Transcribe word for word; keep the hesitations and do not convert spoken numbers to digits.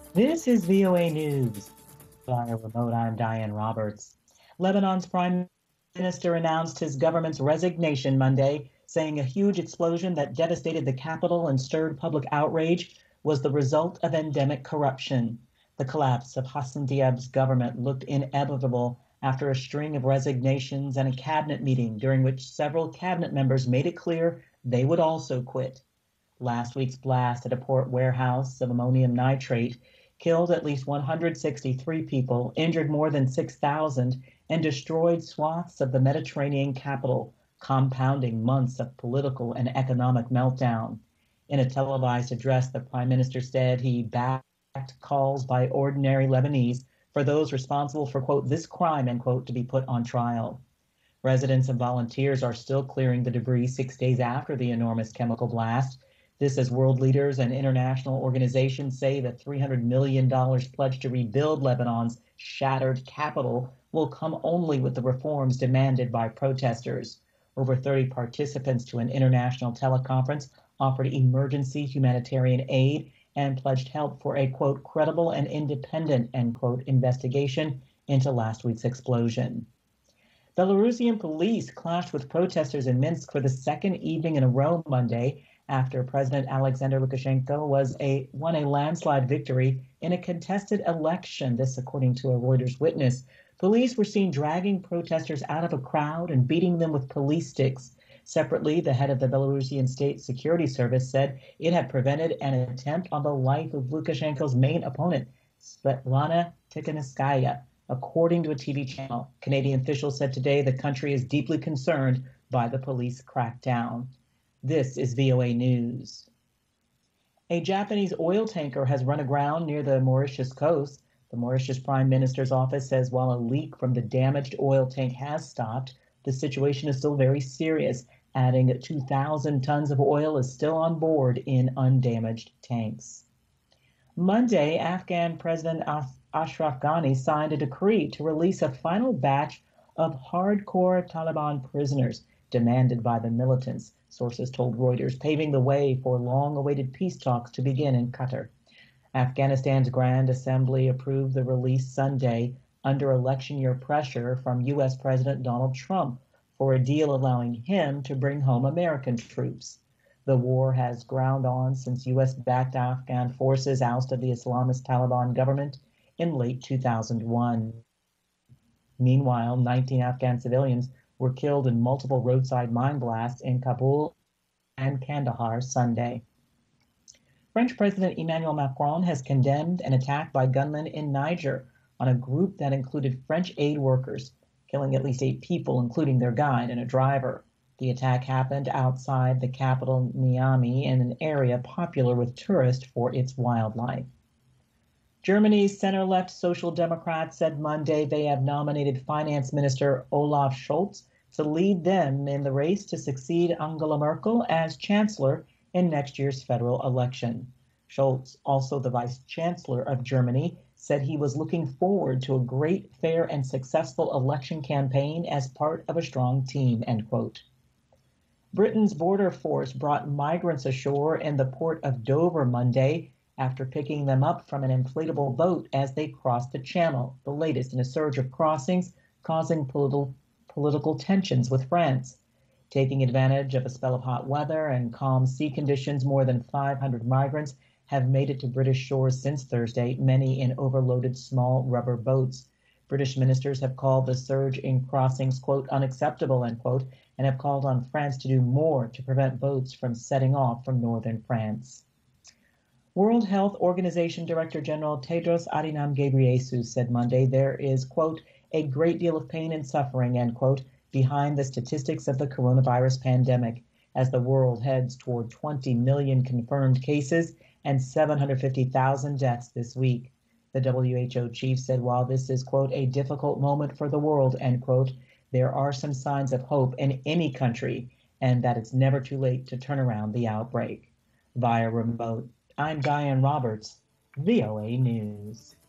This is V O A News. Via remote, I'm Diane Roberts. Lebanon's prime minister announced his government's resignation Monday, saying a huge explosion that devastated the capital and stirred public outrage was the result of endemic corruption. The collapse of Hassan Diab's government looked inevitable after a string of resignations and a cabinet meeting during which several cabinet members made it clear they would also quit. Last week's blast at a port warehouse of ammonium nitrate killed at least one hundred sixty-three people, injured more than six thousand, and destroyed swaths of the Mediterranean capital, compounding months of political and economic meltdown. In a televised address, the prime minister said he backed calls by ordinary Lebanese for those responsible for, quote, this crime, end quote, to be put on trial. Residents and volunteers are still clearing the debris six days after the enormous chemical blast. This as world leaders and international organizations say the three hundred million dollars pledged to rebuild Lebanon's shattered capital will come only with the reforms demanded by protesters. Over thirty participants to an international teleconference offered emergency humanitarian aid and pledged help for a, quote, credible and independent, end quote, investigation into last week's explosion. Belarusian police clashed with protesters in Minsk for the second evening in a row Monday after President Alexander Lukashenko was a, won a landslide victory in a contested election, this according to a Reuters witness. Police were seen dragging protesters out of a crowd and beating them with police sticks. Separately, the head of the Belarusian State Security Service said it had prevented an attempt on the life of Lukashenko's main opponent, Svetlana Tikhanovskaya. According to a T V channel, Canadian officials said today the country is deeply concerned by the police crackdown. This is V O A News. A Japanese oil tanker has run aground near the Mauritius coast. The Mauritius Prime Minister's office says while a leak from the damaged oil tank has stopped, the situation is still very serious, adding that two thousand tons of oil is still on board in undamaged tanks. Monday, Afghan President Ashraf Ghani signed a decree to release a final batch of hardcore Taliban prisoners demanded by the militants, sources told Reuters, paving the way for long-awaited peace talks to begin in Qatar. Afghanistan's Grand Assembly approved the release Sunday under election year pressure from U S President Donald Trump for a deal allowing him to bring home American troops. The war has ground on since U S-backed Afghan forces ousted the Islamist Taliban government in late two thousand one. Meanwhile, nineteen Afghan civilians were killed in multiple roadside mine blasts in Kabul and Kandahar Sunday. French President Emmanuel Macron has condemned an attack by gunmen in Niger on a group that included French aid workers, killing at least eight people, including their guide and a driver. The attack happened outside the capital, Niamey, in an area popular with tourists for its wildlife. Germany's center-left Social Democrats said Monday they have nominated Finance Minister Olaf Scholz to lead them in the race to succeed Angela Merkel as chancellor in next year's federal election. Scholz, also the vice chancellor of Germany, said he was looking forward to a great, fair, and successful election campaign as part of a strong team, end quote. Britain's border force brought migrants ashore in the port of Dover Monday after picking them up from an inflatable boat as they crossed the channel, the latest in a surge of crossings causing political, political tensions with France. Taking advantage of a spell of hot weather and calm sea conditions, more than five hundred migrants have made it to British shores since Thursday, many in overloaded small rubber boats. British ministers have called the surge in crossings, quote, unacceptable, end quote, and have called on France to do more to prevent boats from setting off from northern France. World Health Organization Director General Tedros Adhanom Ghebreyesus said Monday there is, quote, a great deal of pain and suffering, end quote, behind the statistics of the coronavirus pandemic as the world heads toward twenty million confirmed cases and seven hundred fifty thousand deaths this week. The W H O chief said while this is, quote, a difficult moment for the world, end quote, there are some signs of hope in any country and that it's never too late to turn around the outbreak. Via remote, I'm Diane Roberts, V O A News.